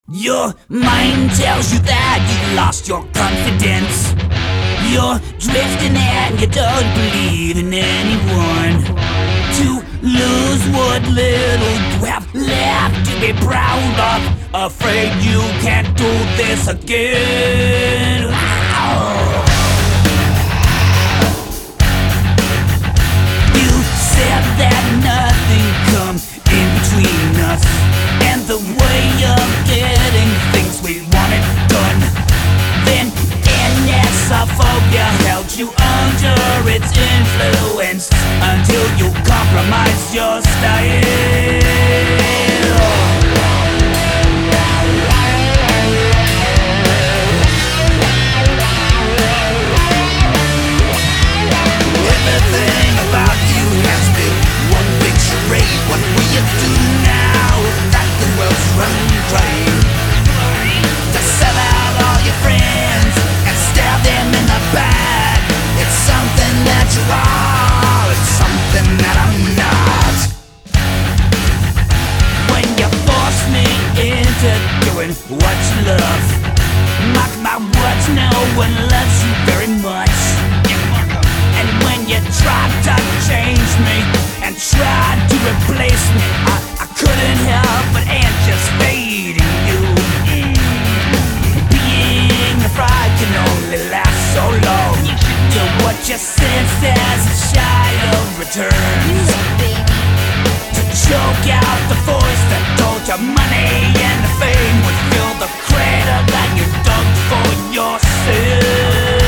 Your mind tells you that you've lost your confidence. You're drifting and you don't believe in anyone. To lose what little you have left to be proud of. Afraid you can't do this again. You said that nothing comes in between us, and the way of getting things we wanted done. Then NSophobia held you under its influence until you compromised your style. Everything about you has been one big charade. What will you do now that the world's running dry? To sell out all your friends and stab them in the back. It's something that you are, it's something that I'm not. When you force me into doing what you love, mark my words, no one loves you very much. And when you tried to change me and tried to replace me, I couldn't help but anticipate you. Being a fry can only last so long. To what you sense as a child returns, to choke out the voice that told you money and the fame would fill the crater that you dug for yourself.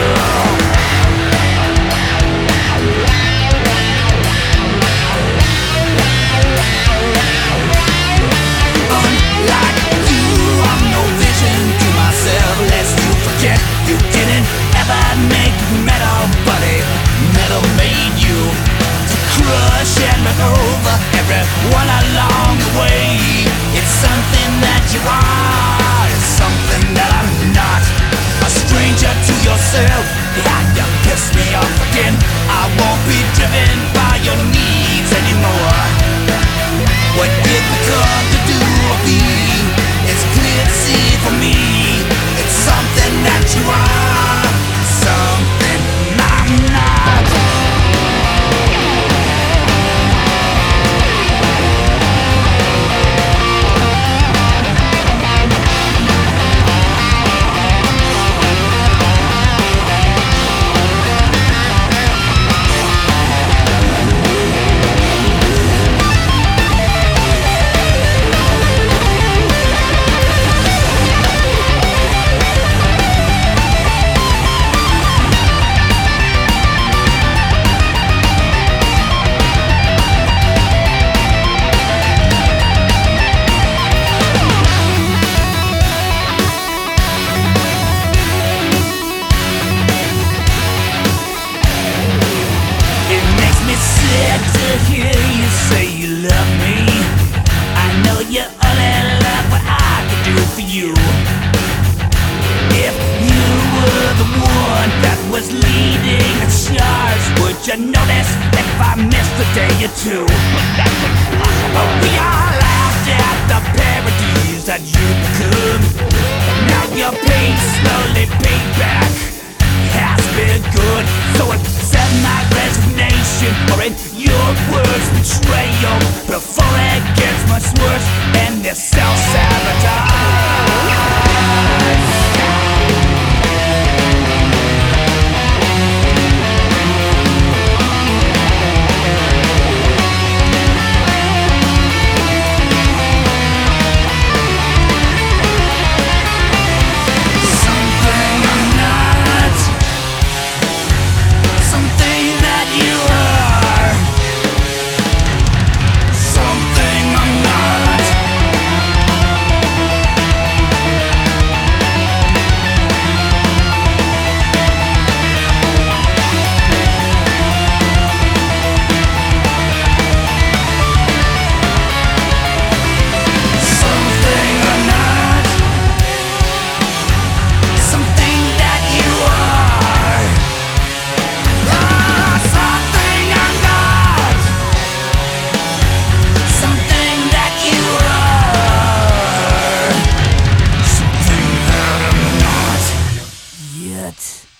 Unlike you, I'm no vision to myself, lest you forget you didn't ever make metal, buddy. Metal made you to crush and run over everyone along the way. It's something that you are, it's something that I'm not. A stranger to yourself, yeah, you piss me off again. I won't be driven by your needs anymore. What did we come to do or be? It's clear to see for me. It's something that you are, something I'm not. it.